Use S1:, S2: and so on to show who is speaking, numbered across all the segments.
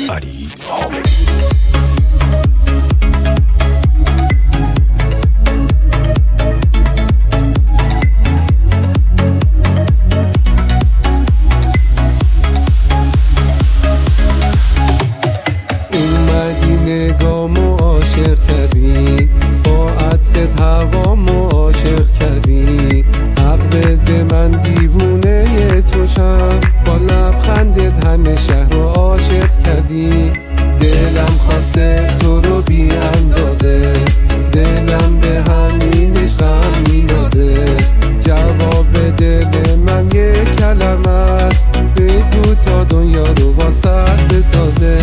S1: علی حامدی.
S2: نگامو عاشق کردی، با عطرت هوامو عاشق کردی. حق بده من دیوونه توشم، با لبخندت همه شهر رو عاشق کردی. دلم خواسته تو رو بی اندازه، دلم به همینش غم مینازه. جواب دل من یک کلمه است، بگو تا دنیا رو واسط بسازه.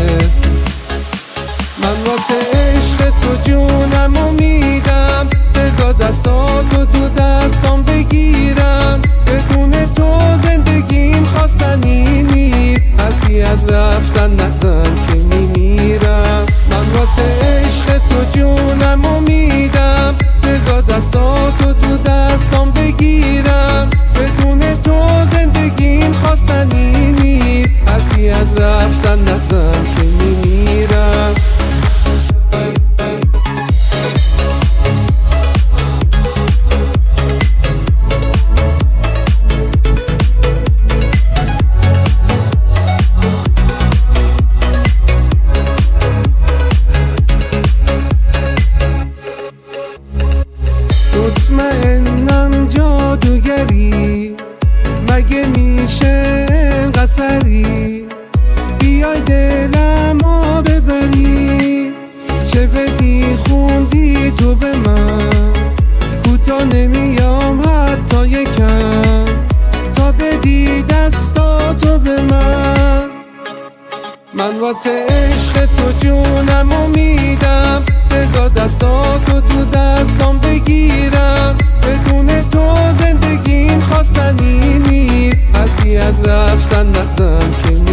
S2: من واسه عشق تو جونمو میدم، بذار دستاتو تو دستام بگیرم. بدون تو زندگیم خواستنی نیست، حرفی از رفتن نزن که میمیرم. من واسه عشق تو جونمو میدم، بذار دستاتو تو دستام بگیرم. بدون تو زندگیم خواستنی نیست، حرفی از رفتن نزن که میمیرم. مطمئنم جادوگری، مگه میشه قصری؟ بیای دلمو ببری، چه بدی خوندی تو به من. کوتا نمیام حتی یکم، تا بدی دستاتو به من. من واسه عشق تو جونمو میدم، بذار دستاتو تو دستام بگیرم. بدون تو زندگیم خواستنی نیست، حرفی از رفتن نزن که